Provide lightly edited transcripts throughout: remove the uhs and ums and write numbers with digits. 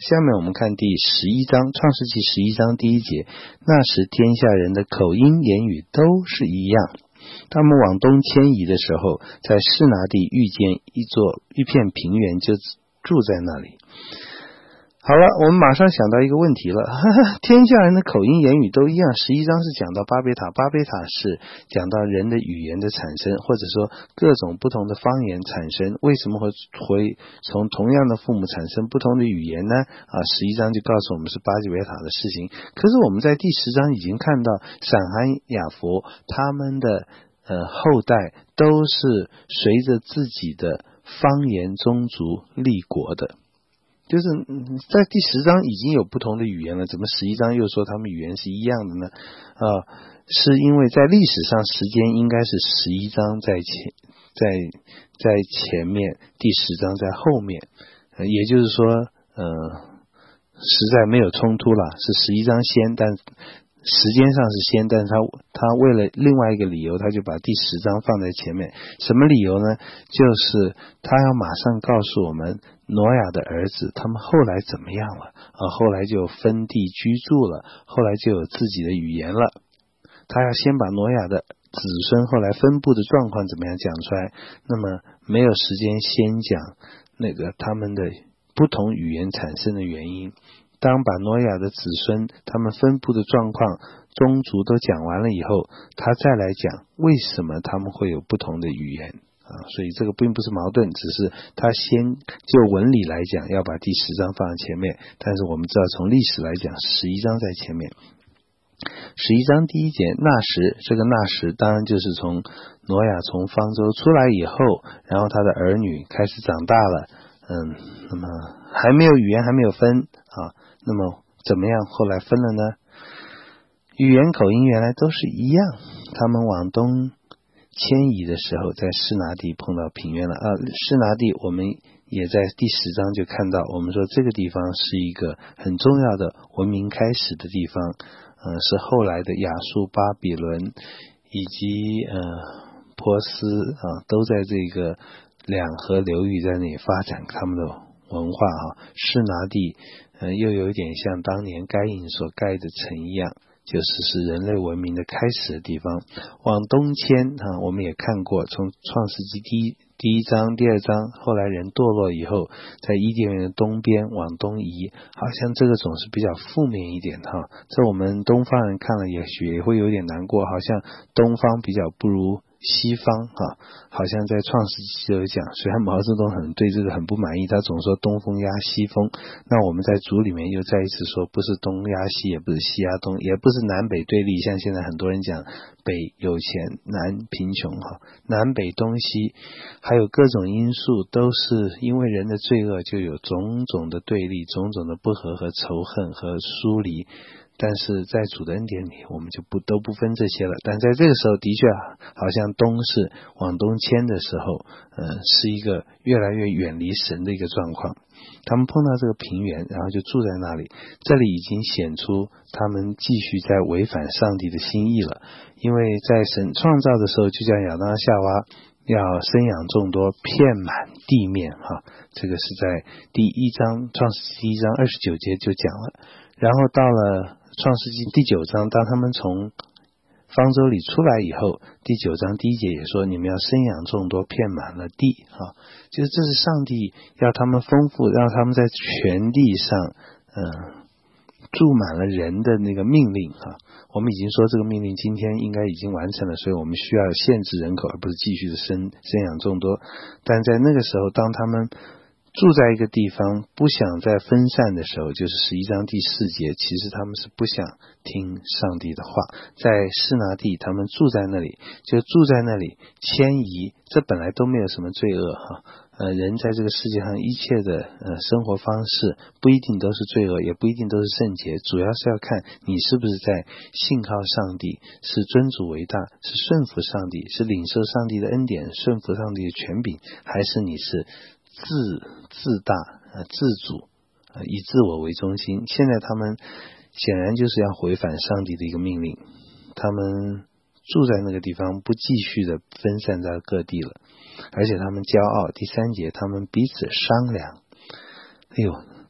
下面我们看第11章，创世纪11章第1节，那时天下人的口音言语都是一样。他们往东迁移的时候，在示拿地遇见一片平原，就住在那里。好了，我们马上想到一个问题了，天下人的口音言语都一样。11章是讲到巴别塔，巴别塔是讲到人的语言的产生，或者说各种不同的方言产生。为什么会从同样的父母产生不同的语言呢？11章就告诉我们是巴别塔的事情。可是我们在第10章已经看到闪含雅弗他们的后代都是随着自己的方言宗族立国的。就是在第10章已经有不同的语言了，怎么11章又说他们语言是一样的呢？是因为在历史上时间应该是11章在前面，第10章在后面，也就是说实在没有冲突了，是11章先，但时间上是先，但是他为了另外一个理由，他就把第10章放在前面。什么理由呢？就是他要马上告诉我们挪亚的儿子他们后来怎么样了后来就分地居住了，后来就有自己的语言了。他要先把挪亚的子孙后来分布的状况怎么样讲出来，那么没有时间先讲那个他们的不同语言产生的原因。当把挪亚的子孙他们分布的状况宗族都讲完了以后，他再来讲为什么他们会有不同的语言所以这个并不是矛盾，只是他先就文理来讲要把第10章放在前面，但是我们知道从历史来讲11章在前面。11章第1节，那时，这个那时当然就是从挪亚从方舟出来以后，然后他的儿女开始长大了，那么还没有语言还没有分那么怎么样后来分了呢？语言口音原来都是一样，他们往东迁移的时候，在示拿地碰到平原了示拿地我们也在第10章就看到，我们说这个地方是一个很重要的文明开始的地方，是后来的亚述、巴比伦以及波斯都在这个两河流域在那里发展他们的文化示拿地又有一点像当年该隐所盖的城一样，就是人类文明的开始的地方。往东迁我们也看过，从创世纪第一章第2章，后来人堕落以后，在伊甸园的东边往东移，好像这个总是比较负面一点这我们东方人看了也许也会有点难过，好像东方比较不如西方好像在创世纪就有讲，虽然毛泽东对这个很不满意，他总说东风压西风，那我们在主里面又再一次说，不是东压西，也不是西压东，也不是南北对立，像现在很多人讲北有钱南贫穷南北东西还有各种因素，都是因为人的罪恶就有种种的对立，种种的不和和仇恨和疏离，但是在主的恩典里我们就都不分这些了。但在这个时候的确好像东是往东迁的时候是一个越来越远离神的一个状况。他们碰到这个平原，然后就住在那里，这里已经显出他们继续在违反上帝的心意了。因为在神创造的时候就叫亚当夏娃要生养众多，遍满地面这个是在第1章创世纪1章29节就讲了。然后到了创世纪第9章，当他们从方舟里出来以后，第9章第1节也说你们要生养众多，遍满了地就是这是上帝要他们丰富，让他们在全地上住满了人的那个命令我们已经说这个命令今天应该已经完成了，所以我们需要限制人口，而不是继续的生养众多。但在那个时候，当他们住在一个地方不想再分散的时候，就是11章第4节，其实他们是不想听上帝的话。在示拿地他们住在那里，就住在那里迁移，这本来都没有什么罪恶人在这个世界上一切的生活方式不一定都是罪恶，也不一定都是圣洁，主要是要看你是不是在信靠上帝，是尊主为大，是顺服上帝，是领受上帝的恩典，顺服上帝的权柄，还是你是自大自主以自我为中心。现在他们显然就是要违反上帝的一个命令，他们住在那个地方不继续的分散在各地了，而且他们骄傲。第3节他们彼此商量，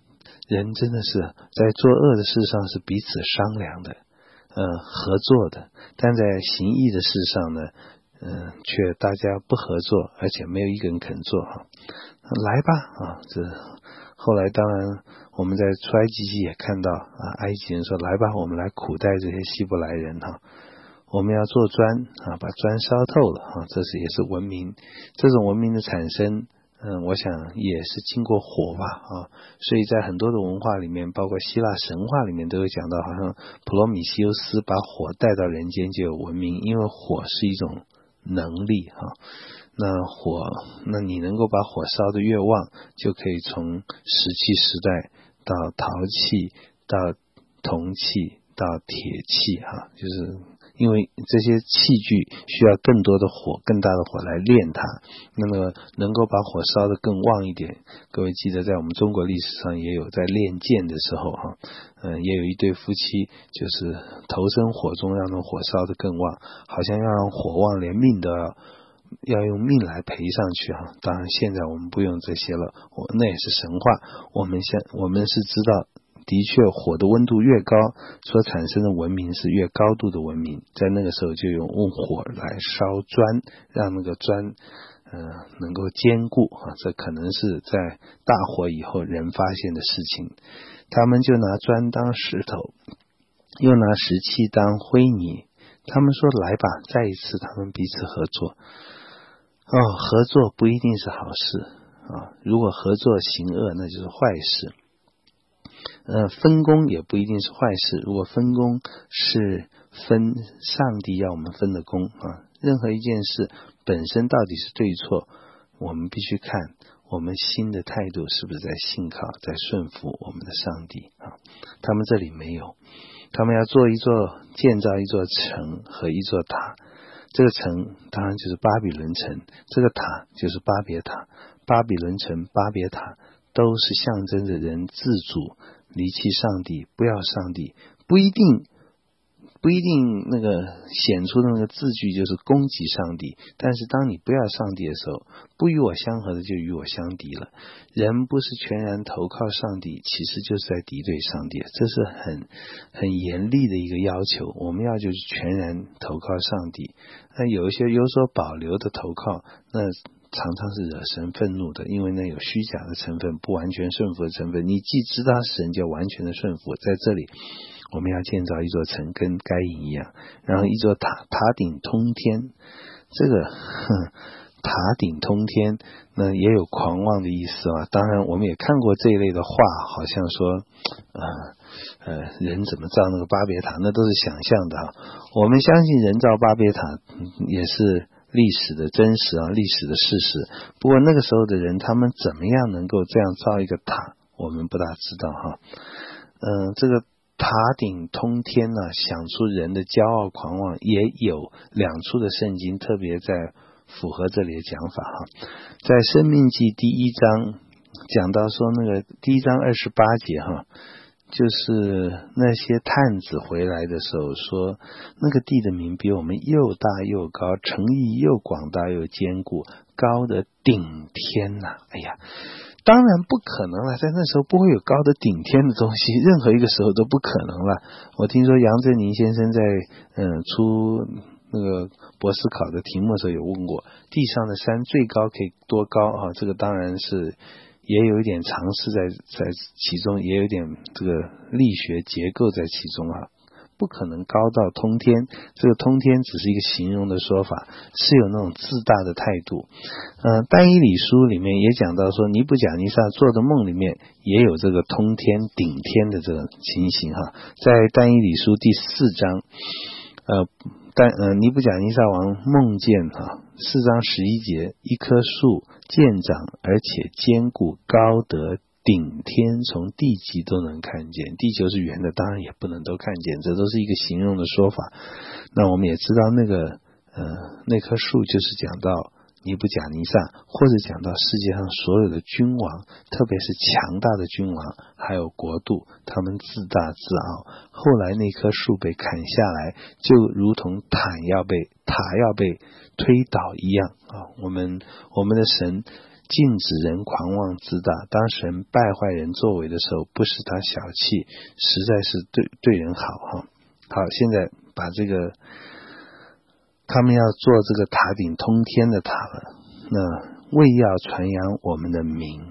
人真的是在做恶的事上是彼此商量的，合作的，但在行义的事上呢，却大家不合作，而且没有一个人肯做哈。来吧啊，这后来当然我们在出埃及记也看到啊，埃及人说来吧，我们来苦待这些希伯来人哈。我们要做砖啊，把砖烧透了啊，这也是文明。这种文明的产生，我想也是经过火吧啊。所以在很多的文化里面，包括希腊神话里面都有讲到，好像普罗米修斯把火带到人间就有文明，因为火是一种能力哈。那你能够把火烧得越旺，就可以从石器时代到陶器，到铜器，到铁器哈，就是因为这些器具需要更多的火，更大的火来炼它，那么能够把火烧得更旺一点。各位记得在我们中国历史上也有在炼剑的时候哈，也有一对夫妻就是投身火中，让那火烧得更旺，好像要让火旺连命都要用命来赔上去哈。当然现在我们不用这些了，那也是神话。我们是知道，的确火的温度越高，所产生的文明是越高度的文明。在那个时候就用火来烧砖，让那个砖能够坚固啊，这可能是在大火以后人发现的事情。他们就拿砖当石头，又拿石器当灰泥。他们说来吧，再一次他们彼此合作。合作不一定是好事啊，如果合作行恶，那就是坏事。分工也不一定是坏事，如果分工是分上帝要我们分的工啊，任何一件事本身到底是对错，我们必须看我们心的态度是不是在信靠，在顺服我们的上帝啊。他们这里没有，他们要建造一座城和一座塔。这个城当然就是巴比伦城，这个塔就是巴别塔。巴比伦城、巴别塔都是象征着人自主离弃上帝，不要上帝，不一定那个显出的那个字句就是攻击上帝，但是当你不要上帝的时候，不与我相合的就与我相敌了。人不是全然投靠上帝，其实就是在敌对上帝，这是很严厉的一个要求。我们要就是全然投靠上帝，那有一些有所保留的投靠，那常常是惹神愤怒的，因为那有虚假的成分，不完全顺服的成分。你既知道是神，就完全的顺服。在这里我们要建造一座城，跟该隐一样，然后一座塔，塔顶通天。这个塔顶通天那也有狂妄的意思啊。当然我们也看过这一类的话，好像说人怎么造那个巴别塔，那都是想象的啊。我们相信人造巴别塔也是历史的真实啊，历史的事实。不过那个时候的人，他们怎么样能够这样造一个塔，我们不大知道哈。这个塔顶通天呢，想出人的骄傲狂妄，也有两处的圣经特别在符合这里的讲法哈。在申命记第1章讲到说，那个第1章28节哈，就是那些探子回来的时候说，那个地的名比我们又大又高，城邑又广大又坚固，高的顶天呐。哎呀，当然不可能了，在那时候不会有高的顶天的东西，任何一个时候都不可能了。我听说杨振宁先生在出那个博士考的题目的时候有问过，地上的山最高可以多高啊？这个当然是也有一点常识在其中，也有一点这个力学结构在其中啊。不可能高到通天，这个通天只是一个形容的说法，是有那种自大的态度。但以理书里面也讲到说，尼布甲尼撒做的梦里面也有这个通天顶天的这个情形哈。在但以理书第4章，尼布甲尼撒王梦见4章11节，一棵树见长而且坚固，高得顶天，从地极都能看见。地球是圆的，当然也不能都看见，这都是一个形容的说法。那我们也知道那棵树就是讲到尼布甲尼撒，或者讲到世界上所有的君王，特别是强大的君王还有国度，他们自大自傲。后来那棵树被砍下来，就如同塔要被推倒一样啊。我们的神禁止人狂妄自大。当神败坏人作为的时候，不使他小气，实在是对人好哈。好，现在把这个他们要做这个塔顶通天的塔了，那为要传扬我们的名。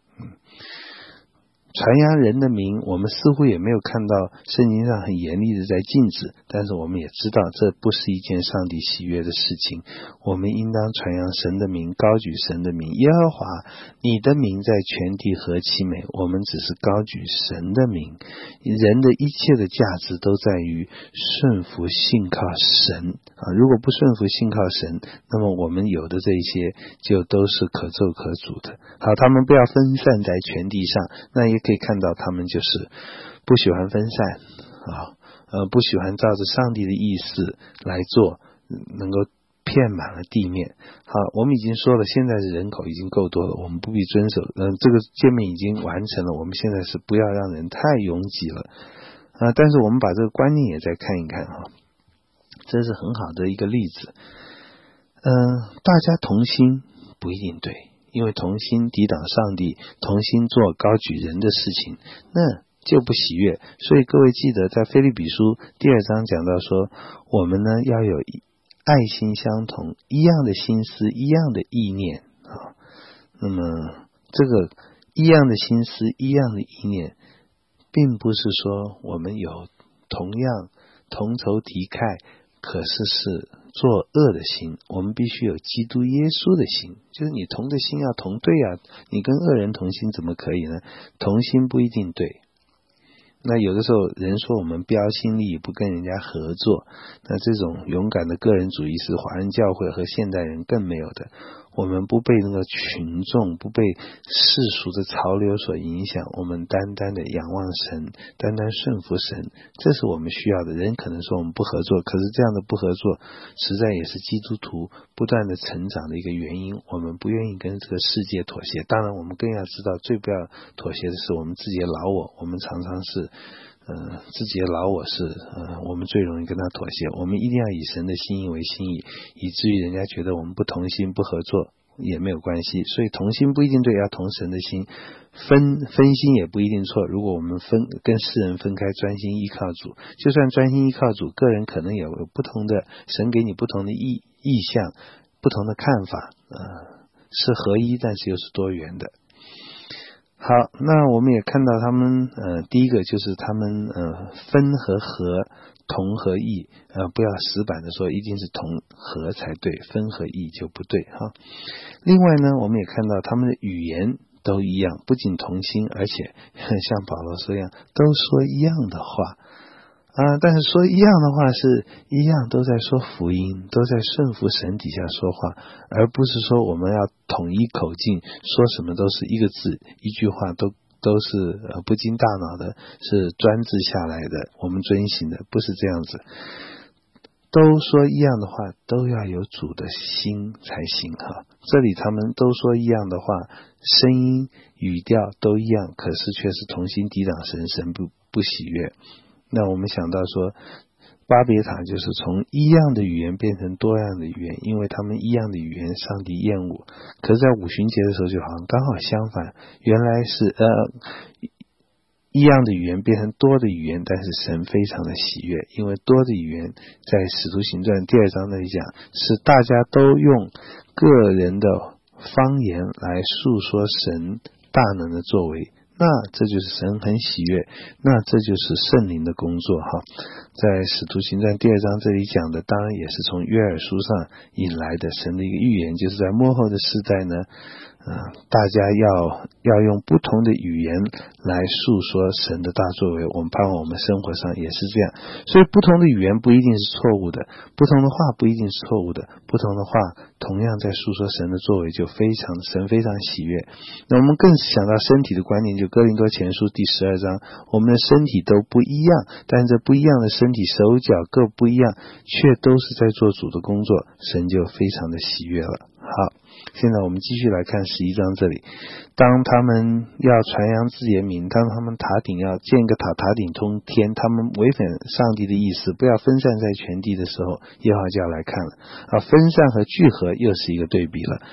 传扬人的名，我们似乎也没有看到圣经上很严厉的在禁止，但是我们也知道这不是一件上帝喜悦的事情。我们应当传扬神的名，高举神的名。耶和华，你的名在全地何其美！我们只是高举神的名。人的一切的价值都在于顺服信靠神如果不顺服信靠神，那么我们有的这些就都是可咒可诅的。好，他们不要分散在全地上，那也可以看到他们就是不喜欢分散不喜欢照着上帝的意思来做，能够遍满了地面。好，我们已经说了，现在的人口已经够多了，我们不必遵守这个诫命已经完成了，我们现在是不要让人太拥挤了但是我们把这个观念也再看一看这是很好的一个例子。大家同心不一定对，因为同心抵挡上帝，同心做高举人的事情，那就不喜悦。所以各位记得在腓立比书第2章讲到说，我们呢要有爱心相同，一样的心思，一样的意念那么这个一样的心思，一样的意念，并不是说我们有同样同仇敌忾，可是作恶的心。我们必须有基督耶稣的心，就是你同的心要同对你跟恶人同心怎么可以呢？同心不一定对。那有的时候人说我们标新立异，不跟人家合作，那这种勇敢的个人主义是华人教会和现代人更没有的。我们不被那个群众，不被世俗的潮流所影响，我们单单的仰望神，单单顺服神，这是我们需要的。人可能说我们不合作，可是这样的不合作实在也是基督徒不断的成长的一个原因。我们不愿意跟这个世界妥协，当然我们更要知道最不要妥协的是我们自己的老我。我们常常是自己的老我是我们最容易跟他妥协。我们一定要以神的心意为心意，以至于人家觉得我们不同心不合作也没有关系。所以同心不一定对，要同神的心。分心也不一定错，如果我们跟世人分开，专心依靠主，就算专心依靠主，个人可能有不同的，神给你不同的意向，不同的看法是合一，但是又是多元的。好，那我们也看到他们第一个就是他们分和合，同和异不要死板的说一定是同和才对，分和异就不对另外呢，我们也看到他们的语言都一样，不仅同心，而且像保罗说一样，都说一样的话但是说一样的话是一样都在说福音，都在顺服神底下说话，而不是说我们要统一口径，说什么都是一个字一句话都是不经大脑的，是专制下来的，我们遵行的，不是这样子。都说一样的话，都要有主的心才行这里他们都说一样的话，声音语调都一样，可是却是同心抵挡神，神不喜悦。那我们想到说巴别塔就是从一样的语言变成多样的语言，因为他们一样的语言上帝厌恶。可是在五旬节的时候就好像刚好相反，原来是一样的语言变成多的语言，但是神非常的喜悦，因为多的语言在使徒行传第2章那里讲，是大家都用个人的方言来诉说神大能的作为，那这就是神很喜悦，那这就是圣灵的工作在使徒行传第2章这里讲的，当然也是从约珥书上引来的神的一个预言，就是在末后的世代呢大家要用不同的语言来诉说神的大作为，我们盼望我们生活上也是这样。所以不同的语言不一定是错误的，不同的话不一定是错误的，不同的话同样在诉说神的作为，就神非常喜悦。那我们更想到身体的观念，就哥林多前书第12章，我们的身体都不一样，但这不一样的身体手脚各不一样，却都是在做主的工作，神就非常的喜悦了。好，现在我们继续来看11章这里，当他们要传扬自己的名，当他们塔顶要建一个塔顶通天，他们违反上帝的意思，不要分散在全地的时候，耶和华就要来看了分散和聚合又是一个对比了。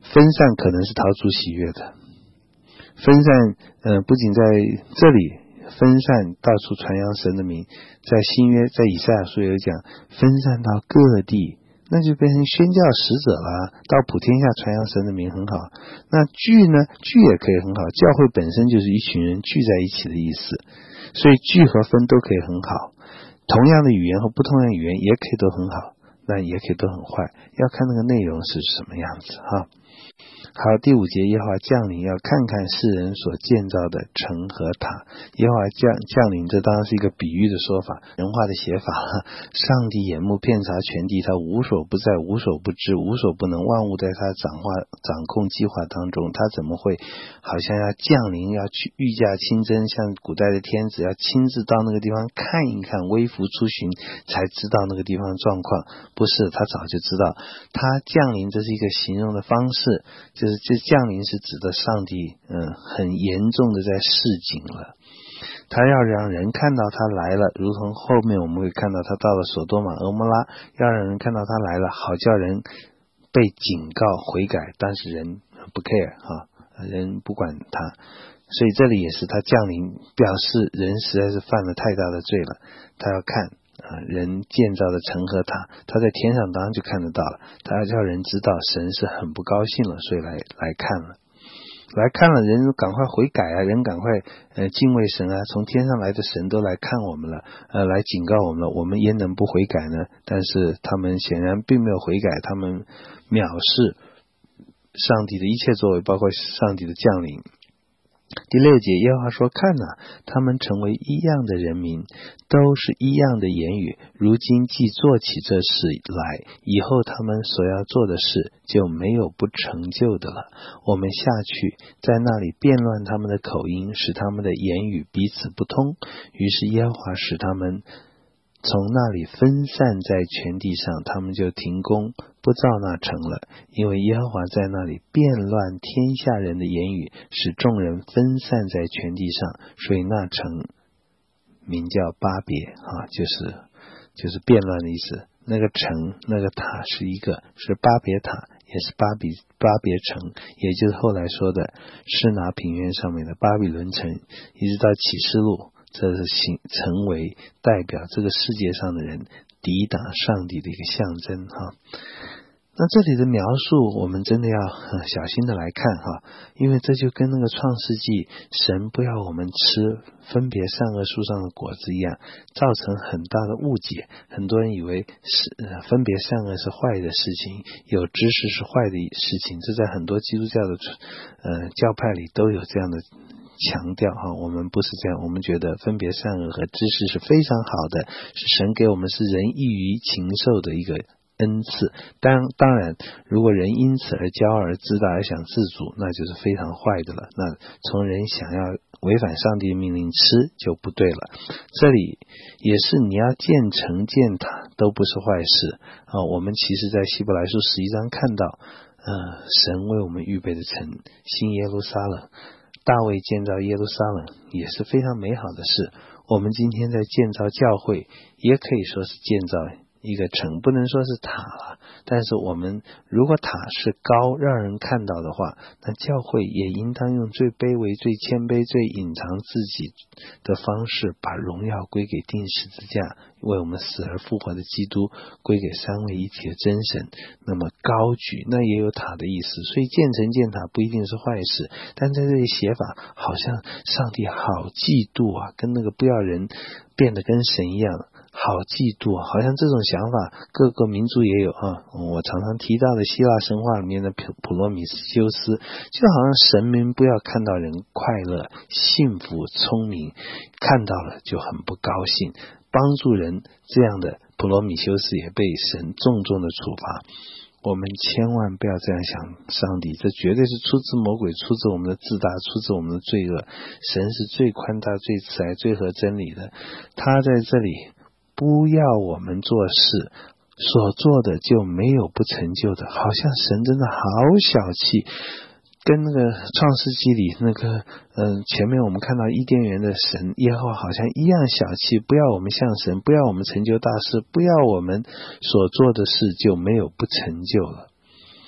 分散可能是逃出喜悦的。分散不仅在这里分散到处传扬神的名，在新约在以赛亚书有讲分散到各地，那就变成宣教使者了，到普天下传扬神的名很好。那聚呢，聚也可以很好，教会本身就是一群人聚在一起的意思，所以聚和分都可以很好。同样的语言和不同样的语言也可以都很好，那也可以都很坏，要看那个内容是什么样子哈。好，第5节，耶和华降临，要看看世人所建造的城和塔。耶和华降临，这当然是一个比喻的说法，人话的写法。上帝眼目遍察全地，他无所不在，无所不知，无所不能，万物在他掌控计划当中。他怎么会好像要降临，要去御驾亲征，像古代的天子要亲自到那个地方看一看，微服出巡才知道那个地方的状况？不是，他早就知道。他降临，这是一个形容的方式，就是这降临是指的上帝很严重的在示警了，他要让人看到他来了，如同后面我们会看到他到了索多玛俄摩拉，要让人看到他来了，好叫人被警告悔改，但是人不 care 人不管他，所以这里也是他降临，表示人实在是犯了太大的罪了，他要看人建造的城和塔，他在天上当然就看得到了，他要叫人知道神是很不高兴了，所以来看了，人赶快悔改啊，人赶快敬畏神啊，从天上来的神都来看我们了，来警告我们了，我们焉能不悔改呢？但是他们显然并没有悔改，他们藐视上帝的一切作为，包括上帝的降临。第6节，耶和华说，看哪，他们成为一样的人民，都是一样的言语，如今既做起这事来，以后他们所要做的事就没有不成就的了。我们下去，在那里变乱他们的口音，使他们的言语彼此不通。于是耶和华使他们从那里分散在全地上，他们就停工不造那城了，因为耶和华在那里变乱天下人的言语，使众人分散在全地上，所以那城名叫巴别就是变乱的意思。那个城那个塔是巴别塔，也是巴别城，也就是后来说的示拿平原上面的巴比伦城，一直到启示录，这是成为代表这个世界上的人抵挡上帝的一个象征那这里的描述我们真的要小心的来看因为这就跟那个创世纪神不要我们吃分别善恶树上的果子一样，造成很大的误解。很多人以为分别善恶是坏的事情，有知识是坏的事情，这在很多基督教的教派里都有这样的强调我们不是这样，我们觉得分别善恶和知识是非常好的，是神给我们是人异于禽兽的一个恩赐。当然如果人因此而骄傲而自大而想自主，那就是非常坏的了，那从人想要违反上帝的命令吃就不对了。这里也是你要建城建塔都不是坏事我们其实在希伯来书11章看到神为我们预备的城新耶路撒冷，大卫建造耶路撒冷也是非常美好的事。我们今天在建造教会也可以说是建造一个城，不能说是塔了，但是我们如果塔是高让人看到的话，那教会也应当用最卑微最谦卑最隐藏自己的方式，把荣耀归给钉十字架为我们死而复活的基督，归给三位一体的真神。那么高举那也有塔的意思，所以建城建塔不一定是坏事，但在这里写法好像上帝好嫉妒跟那个不要人变得跟神一样，好嫉妒好像这种想法各个民族也有我常常提到的希腊神话里面的普罗米修斯，就好像神明不要看到人快乐幸福聪明，看到了就很不高兴，帮助人，这样的普罗米修斯也被神重重的处罚。我们千万不要这样想上帝，这绝对是出自魔鬼，出自我们的自大，出自我们的罪恶。神是最宽大最慈爱最合真理的，他在这里不要我们做事，所做的就没有不成就的，好像神真的好小气，跟那个创世纪里那个前面我们看到伊甸园的神耶和华好像一样小气，不要我们像神，不要我们成就大事，不要我们所做的事就没有不成就了。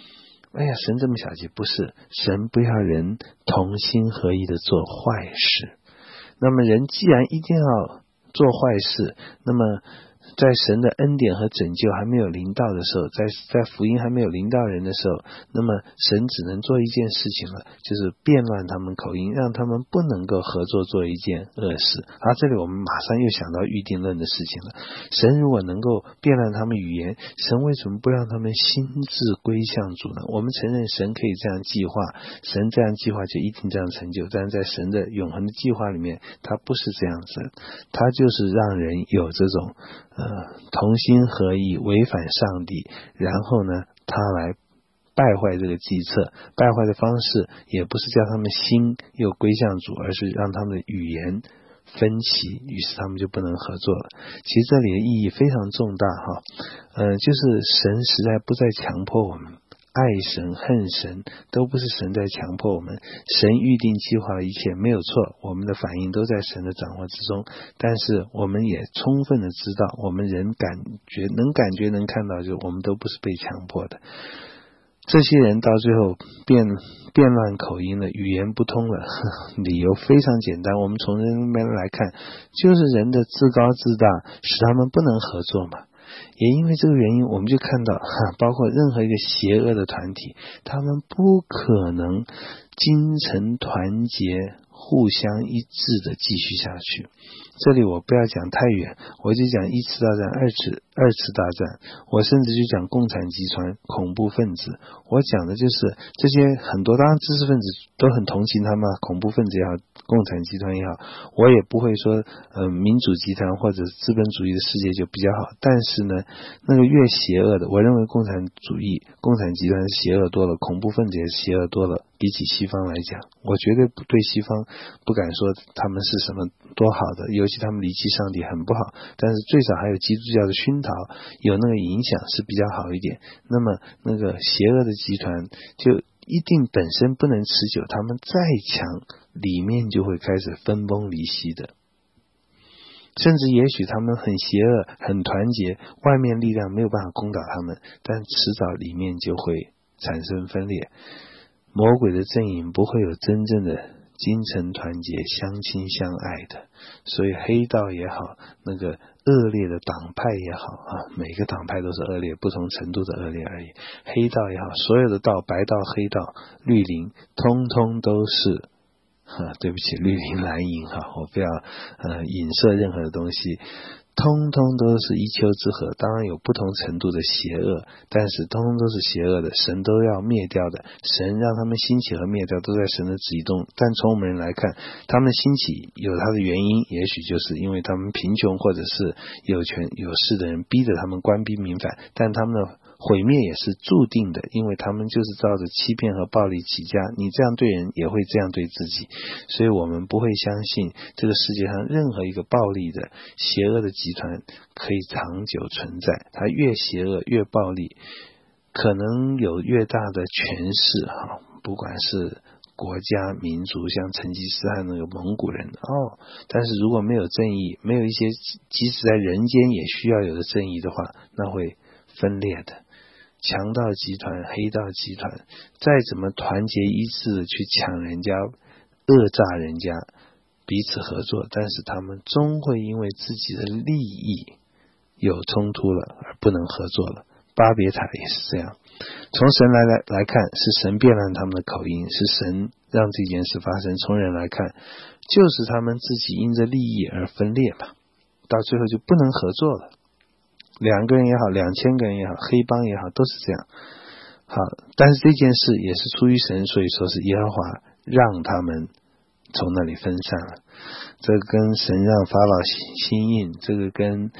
哎呀，神这么小气，不是，神不要人同心合意的做坏事。那么人既然一定要做坏事，那么在神的恩典和拯救还没有临到的时候，在福音还没有临到人的时候，那么神只能做一件事情了，就是变乱他们口音，让他们不能够合作做一件恶事。这里我们马上又想到预定论的事情了。神如果能够变乱他们语言，神为什么不让他们心智归向主呢？我们承认神可以这样计划，神这样计划就一定这样成就，但是在神的永恒的计划里面，他不是这样子，他就是让人有这种同心合意违反上帝，然后呢他来败坏这个计策。败坏的方式也不是叫他们心又归向主，而是让他们的语言分歧，于是他们就不能合作了。其实这里的意义非常重大就是神实在不再强迫我们，爱神恨神都不是神在强迫我们，神预定计划的一切没有错，我们的反应都在神的掌握之中，但是我们也充分的知道，我们人能感觉能看到，就我们都不是被强迫的。这些人到最后变乱口音了，语言不通了，理由非常简单，我们从人那边来看，就是人的自高自大使他们不能合作嘛。也因为这个原因，我们就看到包括任何一个邪恶的团体，他们不可能精诚团结互相一致的继续下去。这里我不要讲太远，我就讲一次大战、二次大战，我甚至就讲共产集团、恐怖分子。我讲的就是这些很多，当然知识分子都很同情他们，恐怖分子也好，共产集团也好，我也不会说民主集团或者资本主义的世界就比较好，但是呢，那个越邪恶的，我认为共产主义、共产集团邪恶多了，恐怖分子也邪恶多了，比起西方来讲，我绝对不对西方不敢说他们是什么多好的，尤其他们离弃上帝很不好，但是最少还有基督教的熏陶，有那个影响是比较好一点。那么那个邪恶的集团就一定本身不能持久，他们再强里面就会开始分崩离析的，甚至也许他们很邪恶很团结，外面力量没有办法攻倒他们，但迟早里面就会产生分裂。魔鬼的阵营不会有真正的精诚团结相亲相爱的，所以黑道也好，那个恶劣的党派也好每个党派都是恶劣，不同程度的恶劣而已。黑道也好，所有的道，白道黑道绿林通通都是对不起，绿林蓝营我不要影射任何的东西，通通都是一丘之貉，当然有不同程度的邪恶，但是通通都是邪恶的，神都要灭掉的，神让他们兴起和灭掉都在神的旨意中。但从我们人来看，他们兴起有他的原因，也许就是因为他们贫穷，或者是有权有势的人逼着他们官逼民反，但他们的毁灭也是注定的，因为他们就是照着欺骗和暴力起家，你这样对人也会这样对自己。所以我们不会相信这个世界上任何一个暴力的邪恶的集团可以长久存在，它越邪恶越暴力，可能有越大的权势不管是国家民族，像成吉思汗那个蒙古人但是如果没有正义，没有一些即使在人间也需要有的正义的话，那会分裂的。强盗集团、黑道集团再怎么团结一致的去抢人家、恶诈人家，彼此合作，但是他们终会因为自己的利益有冲突了而不能合作了。巴别塔也是这样，从神来看，是神变乱他们的口音，是神让这件事发生。从人来看，就是他们自己因着利益而分裂嘛，到最后就不能合作了。2个人也好，2000个人也好，黑帮也好，都是这样。好，但是这件事也是出于神，所以说是耶和华让他们从那里分散了。这个跟神让法老心硬，这个跟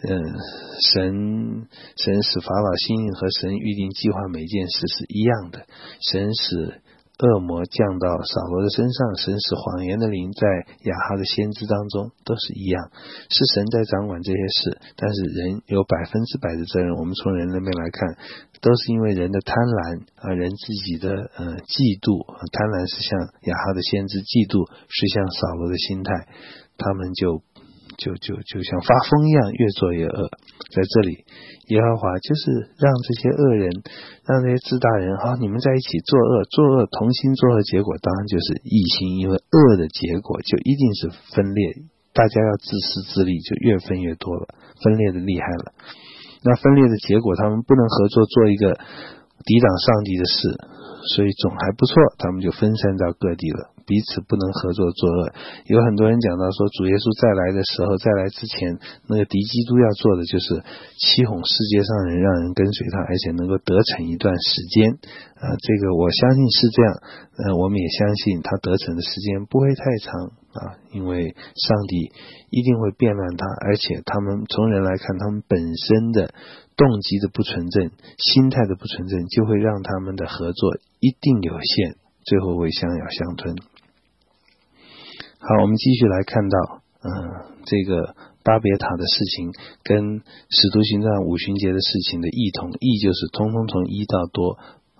神使法老心硬和神预定计划每件事是一样的。神使恶魔降到扫罗的身上，神使谎言的灵在亚哈的先知当中，都是一样，是神在掌管这些事，但是人有100%的责任。我们从人那边来看，都是因为人的贪婪人自己的嫉妒，贪婪是像亚哈的先知，嫉妒是像扫罗的心态，他们就就像发疯一样，越做越恶。在这里，耶和华就是让这些恶人，让这些自大人，你们在一起作恶，同心作恶，结果当然就是异心，因为恶的结果就一定是分裂，大家要自私自利，就越分越多了，分裂的厉害了。那分裂的结果，他们不能合作做一个抵挡上帝的事，所以总还不错，他们就分散到各地了，彼此不能合作作恶。有很多人讲到说，主耶稣再来的时候，再来之前，那个敌基督要做的就是欺哄世界上人，让人跟随他，而且能够得逞一段时间。这个我相信是这样。我们也相信他得逞的时间不会太长因为上帝一定会变乱他，而且他们从人来看，他们本身的动机的不纯正，心态的不纯正，就会让他们的合作一定有限，最后会相咬相吞。好，我们继续来看到这个巴别塔的事情跟使徒行传五旬节的事情的异同，异就是通通从一到多，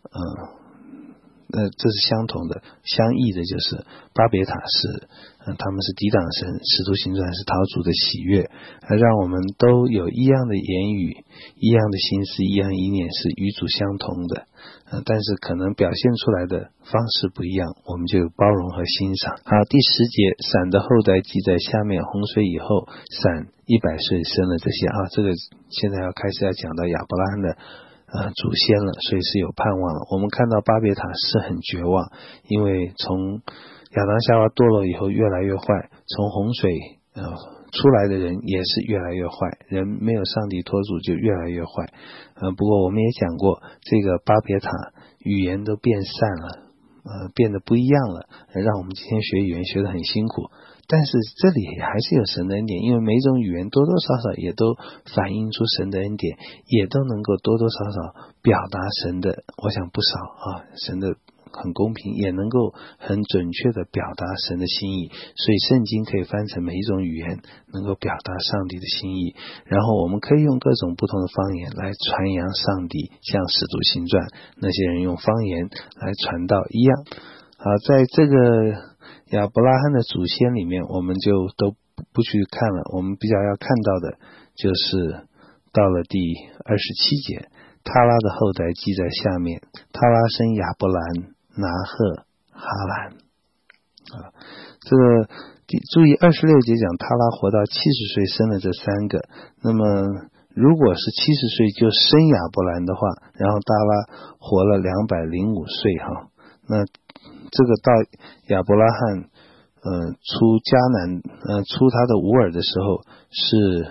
这是相同的，相异的就是巴别塔是他们是抵挡神，使徒行传是讨主的喜悦，让我们都有一样的言语，一样的心思，一样意念，是与主相同的，但是可能表现出来的方式不一样，我们就有包容和欣赏。好，第10节，闪的后代记在下面，洪水以后，闪100岁生了这些这个现在要开始要讲到亚伯拉罕的祖先了，所以是有盼望了。我们看到巴别塔是很绝望，因为从亚当夏娃堕落以后越来越坏，从洪水出来的人也是越来越坏，人没有上帝托住就越来越坏。不过我们也讲过，这个巴别塔语言都变散了，变得不一样了，让我们今天学语言学得很辛苦。但是这里还是有神的恩典，因为每种语言多多少少也都反映出神的恩典，也都能够多多少少表达神的，我想不少神的很公平，也能够很准确的表达神的心意，所以圣经可以翻成每一种语言，能够表达上帝的心意，然后我们可以用各种不同的方言来传扬上帝，像使徒行传那些人用方言来传道一样。好，在这个亚伯拉罕的祖先里面，我们就都不去看了，我们比较要看到的就是到了第27节，他拉的后代记在下面，他拉生亚伯兰、拿鹤、哈兰。这个注意26节讲他拉活到70岁生了这3个，那么如果是70岁就生亚伯兰的话，然后他拉活了205岁那这个到亚伯拉罕出迦南出他的吾尔的时候是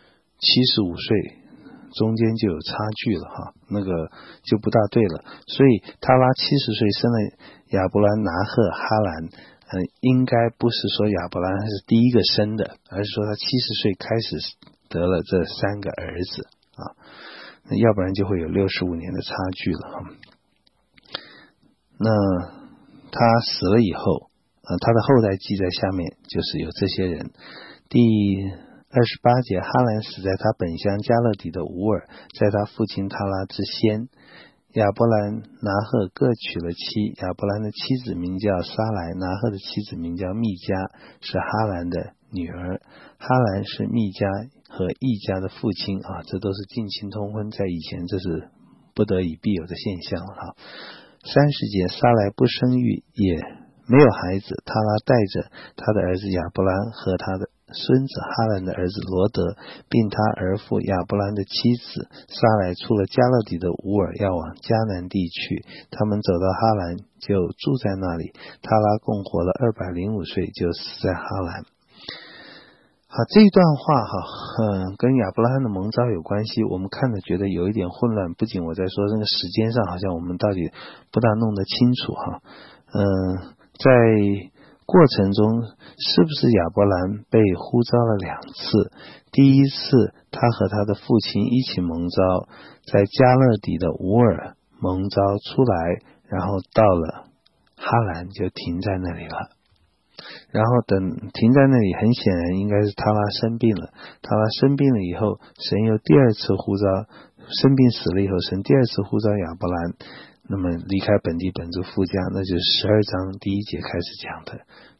75岁，中间就有差距了那个就不大对了。所以他拉70岁生了亚伯兰、拿鹤、哈兰，应该不是说亚伯兰是第一个生的，而是说他70岁开始得了这3个儿子要不然就会有65年的差距了那他死了以后他的后代记在下面，就是有这些人。第28节，哈兰死在他本乡加勒底的吾尔，在他父亲他拉之先。亚伯兰、拿鹤各娶了妻，亚伯兰的妻子名叫撒莱，拿鹤的妻子名叫密加，是哈兰的女儿。哈兰是密加和易家的父亲这都是近亲通婚，在以前这是不得已必有的现象30节，撒莱不生育，也没有孩子，他拉带着他的儿子亚伯兰和他的孙子哈兰的儿子罗德，并他儿父亚伯兰的妻子撒莱出了加勒底的吾尔，要往迦南地去。他们走到哈兰，就住在那里。他拉共活了205岁，就死在哈兰。这一段话跟亚伯拉罕的蒙召有关系，我们看着觉得有一点混乱，不仅我在说这个时间上好像我们到底不大弄得清楚在过程中是不是亚伯兰被呼召了2次？第一次他和他的父亲一起蒙召，在加勒底的吾尔蒙召出来，然后到了哈兰就停在那里了。然后等停在那里，很显然应该是他拉生病了。他拉生病了以后，神又第2次呼召，生病死了以后，神第2次呼召亚伯兰，那么离开本地本族父家，那就是12章第1节开始讲的，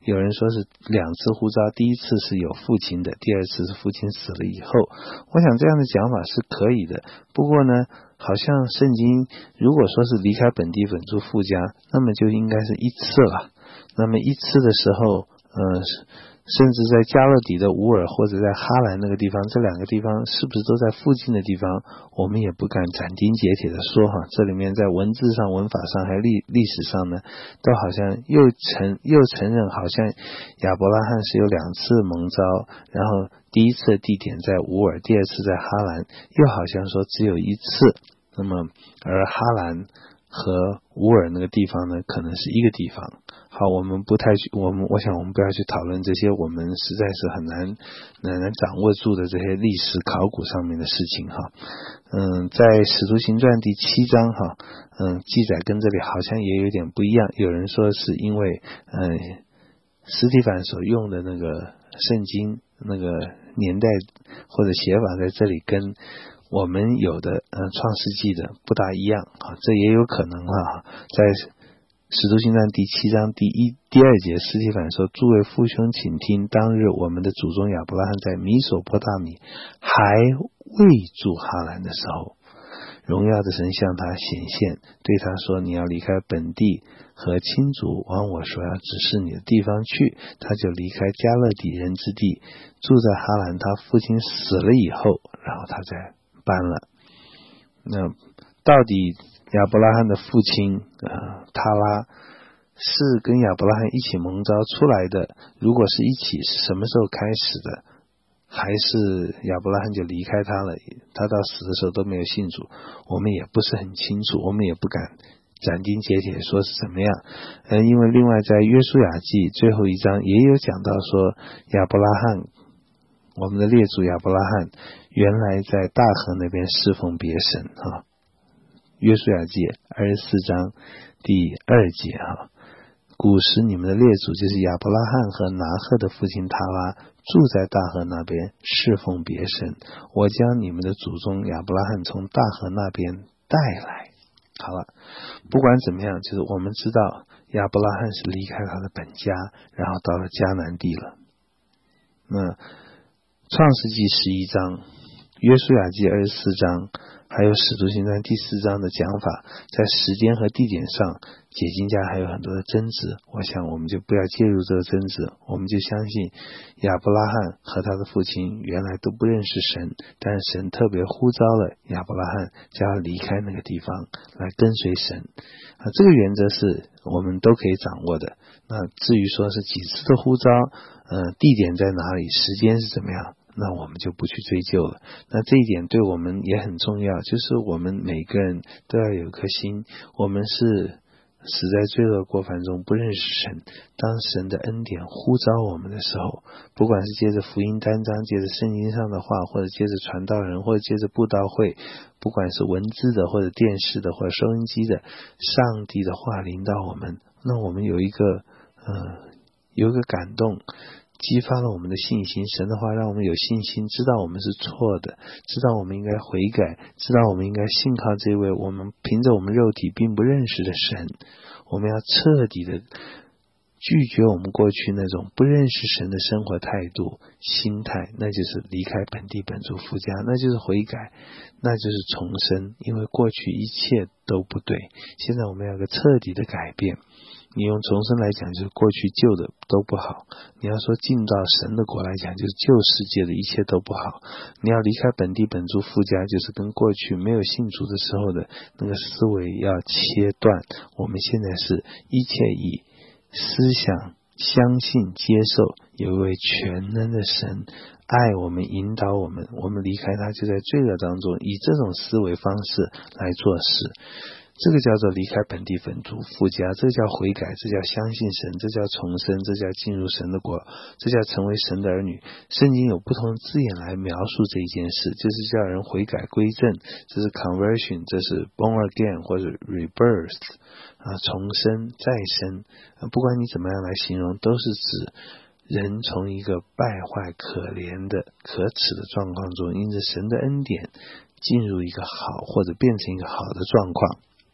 有人说是2次呼召，第一次是有父亲的，第二次是父亲死了以后。我想这样的讲法是可以的，不过呢，好像圣经如果说是离开本地本族父家，那么就应该是一次了。那么一次的时候，甚至在加勒底的乌尔或者在哈兰那个地方，这2个地方是不是都在附近的地方，我们也不敢斩钉截铁的说哈。这里面在文字上、文法上还有历史上呢，都好像又承认好像亚伯拉罕是有2次蒙召，然后第一次的地点在乌尔，第二次在哈兰，又好像说只有一次。那么而哈兰和乌尔那个地方呢，可能是一个地方。好，我想我们不要去讨论这些我们实在是很难掌握住的这些历史考古上面的事情哈。在使徒行传第7章哈，记载跟这里好像也有点不一样。有人说是因为司提反所用的那个圣经那个年代或者写法在这里跟我们有的创世纪的不大一样啊，这也有可能啊。在使徒行传第7章第2节，司提反说：“诸位父兄，请听，当日我们的祖宗亚伯拉罕在米索波大米还未住哈兰的时候，荣耀的神向他显现，对他说：你要离开本地和亲族，往我所要指示你的地方去。他就离开加勒底人之地，住在哈兰。他父亲死了以后，然后他再搬了。那到底亚伯拉罕的父亲塔拉是跟亚伯拉罕一起蒙召出来的，如果是一起，是什么时候开始的？还是亚伯拉罕就离开他了，他到死的时候都没有信主，我们也不是很清楚，我们也不敢斩钉截铁说是怎么样。因为另外在约书亚记最后一章也有讲到说，亚伯拉罕，我们的列祖亚伯拉罕原来在大河那边侍奉别神啊。约书亚记24章第2节啊，古时你们的列祖就是亚伯拉罕和拿赫的父亲塔拉，住在大河那边侍奉别神，我将你们的祖宗亚伯拉罕从大河那边带来。好了，不管怎么样，就是我们知道亚伯拉罕是离开他的本家，然后到了迦南地了。那创世纪11章、约书亚记24章还有使徒行传第4章的讲法，在时间和地点上解经家还有很多的争执，我想我们就不要介入这个争执，我们就相信亚伯拉罕和他的父亲原来都不认识神，但是神特别呼召了亚伯拉罕，叫他离开那个地方来跟随神这个原则是我们都可以掌握的。那至于说是几次的呼召，地点在哪里，时间是怎么样，那我们就不去追究了。那这一点对我们也很重要，就是我们每个人都要有一颗心，我们是死在罪恶过犯中不认识神，当神的恩典呼召我们的时候，不管是借着福音单章，借着圣经上的话，或者借着传道人，或者借着布道会，不管是文字的或者电视的或者收音机的，上帝的话临到我们，那我们有一个感动，激发了我们的信心，神的话让我们有信心，知道我们是错的，知道我们应该悔改，知道我们应该信靠这位我们凭着我们肉体并不认识的神。我们要彻底的拒绝我们过去那种不认识神的生活态度心态，那就是离开本地本族父家，那就是悔改，那就是重生。因为过去一切都不对，现在我们要有个彻底的改变。你用重生来讲，就是过去旧的都不好，你要说进到神的国来讲，就是旧世界的一切都不好。你要离开本地本族父家，就是跟过去没有信主的时候的那个思维要切断。我们现在是一切以思想相信接受有一位全能的神爱我们引导我们，我们离开他就在罪恶当中，以这种思维方式来做事，这个叫做离开本地本族父家，这叫悔改，这叫相信神，这叫重生，这叫进入神的国，这叫成为神的儿女。圣经有不同字眼来描述这一件事，就是叫人悔改归正，这是 conversion， 这是 born again 或者 rebirth重生再生不管你怎么样来形容，都是指人从一个败坏可怜的可耻的状况中，因着神的恩典进入一个好或者变成一个好的状况。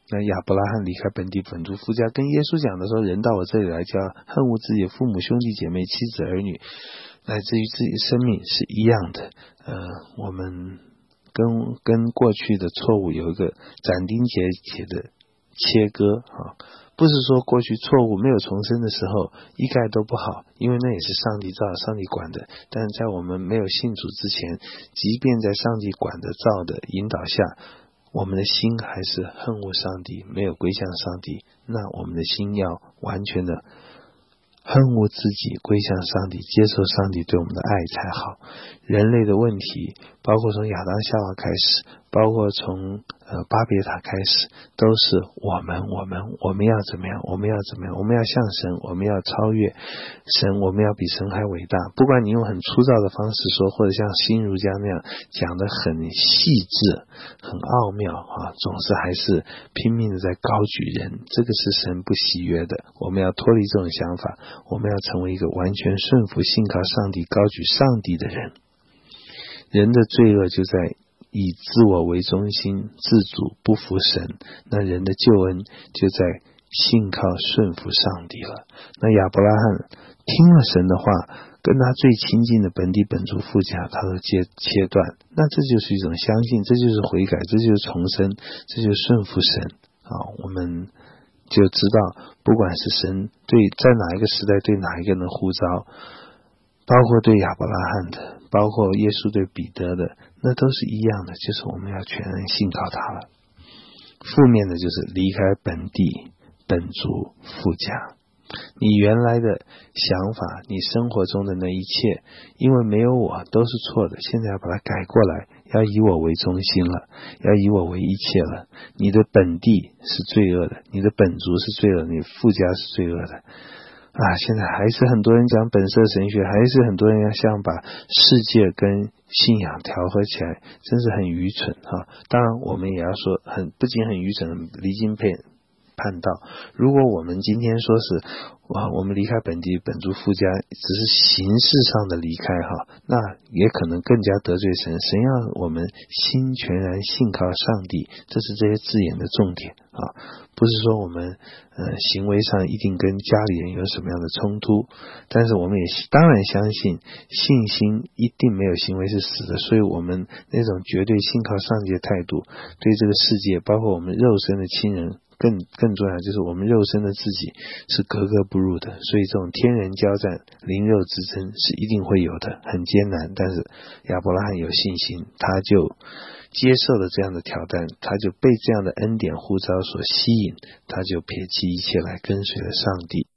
那亚伯拉罕离开本地本族父家，跟耶稣讲的时候，人到我这里来，就要恨恶自己的父母兄弟姐妹妻子儿女，乃至于自己的生命是一样的。我们跟过去的错误有一个斩钉截铁的切割啊。不是说过去错误没有重生的时候一概都不好，因为那也是上帝造上帝管的，但是在我们没有信主之前，即便在上帝管的造的引导下，我们的心还是恨恶上帝，没有归向上帝，那我们的心要完全的恨恶自己，归向上帝，接受上帝对我们的爱才好。人类的问题包括从亚当夏娃开始，包括从巴别塔开始，都是我们要怎么样，我们要向神，我们要超越神，我们要比神还伟大。不管你用很粗糙的方式说，或者像新儒家那样讲得很细致很奥妙总是还是拼命的在高举人，这个是神不喜悦的。我们要脱离这种想法，我们要成为一个完全顺服信靠上帝高举上帝的人。人的罪恶就在以自我为中心，自主不服神，那人的救恩就在信靠顺服上帝了。那亚伯拉罕听了神的话，跟他最亲近的本地本族父家他都切断，那这就是一种相信，这就是悔改，这就是重生，这就是顺服神我们就知道不管是神在哪一个时代对哪一个人的呼召，包括对亚伯拉罕的，包括耶稣对彼得的，那都是一样的，就是我们要全然信靠他了。负面的就是离开本地本族父家，你原来的想法，你生活中的那一切，因为没有我都是错的，现在要把它改过来，要以我为中心了，要以我为一切了。你的本地是罪恶的，你的本族是罪恶的，你父家是罪恶的现在还是很多人讲本色神学，还是很多人要想把世界跟信仰调和起来，真是很愚蠢当然我们也要说不仅很愚蠢，离经叛道。如果我们今天说是我们离开本地本族父家只是形式上的离开那也可能更加得罪神。神要我们心全然信靠上帝，这是这些字眼的重点不是说我们行为上一定跟家里人有什么样的冲突，但是我们也当然相信信心一定没有行为是死的，所以我们那种绝对信靠上帝的态度，对这个世界包括我们肉身的亲人更重要，就是我们肉身的自己是格格不入的。所以这种天人交战灵肉之争是一定会有的，很艰难，但是亚伯拉罕有信心，他就接受了这样的挑战，他就被这样的恩典呼召所吸引，他就撇弃一切来跟随了上帝。